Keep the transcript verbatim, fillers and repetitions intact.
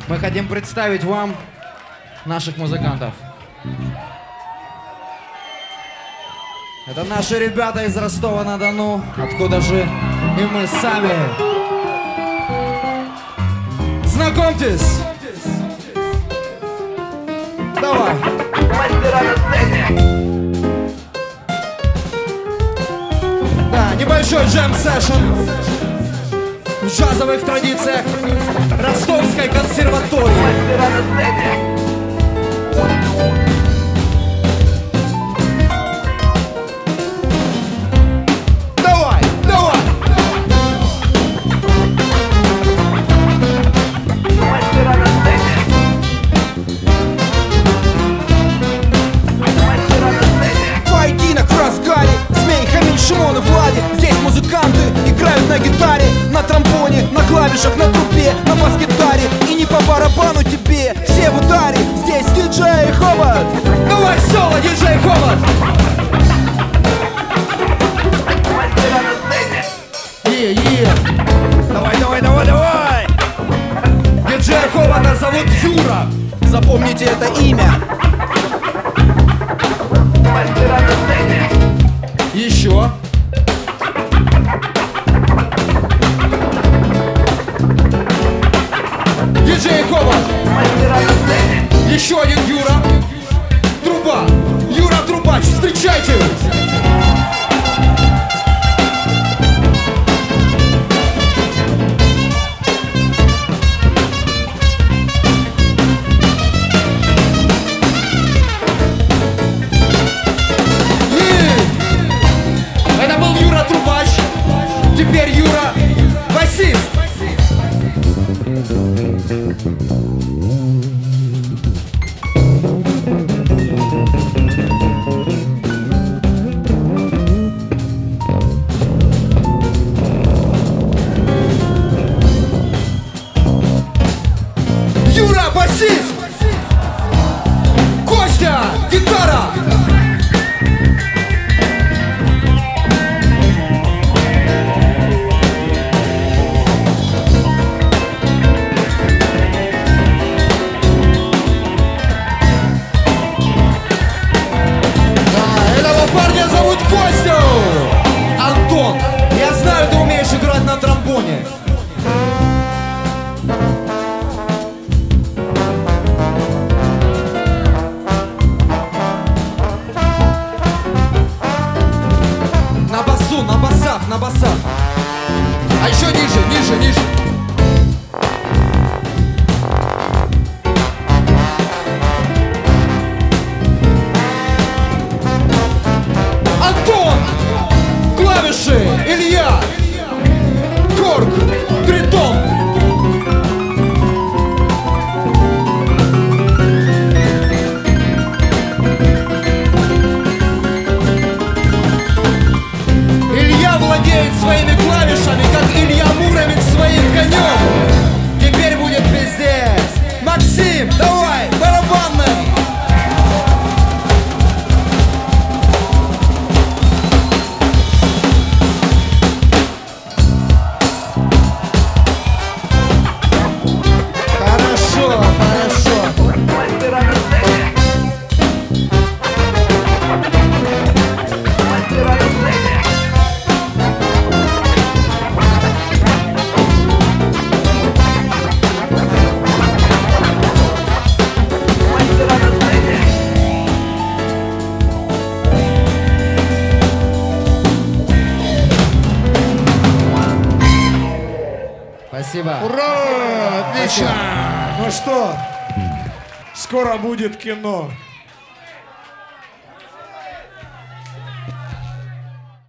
Мы хотим представить вам наших музыкантов. Это наши ребята из Ростова-на-Дону, откуда же и мы сами. Знакомьтесь! Давай! Мастера на сцене! Да, небольшой джем-сэшн в джазовых традициях Ростовской консерватории. Мастера на сцене! Давай, давай! Мастера на сцене! Мастера на сцене! Поединок в разгаре, Змей, Хамиль, Шимон и Влади. Здесь музыканты играют на гитаре, на тромбоне, на клавишах, на трубе, на бас-гитаре. И не по барабану тебе, все в ударе. Здесь диджей Хобот. Давай соло, диджей Хобот! Мастера на сцене! Е, е! Давай, давай, давай, давай. Диджей Хобота зовут Юра! Запомните это имя. Мастера на сцене! Еще! Диджей Хобот! Мастера на сцене! Еще один Юра! Труба! Юра Трубач, встречайте! И это был Юра Трубач, теперь Юра басист. Юра басист, Костя гитара. Парня зовут Костя! Антон, я знаю, ты умеешь играть на тромбоне. На басу, на басах, на басах. А еще ниже, ниже, ниже. Антон! Клавиши! Илья! Корк! Тритон! Илья владеет своими клавишами, как Илья Муромец своим конем. Теперь будет пиздец. Максим, давай, барабанный! Хорошо, хорошо. Мастера на сцене! Мастера на сцене! Мастера на сцене! Спасибо. Ура! Отлично! Ну что, скоро будет кино.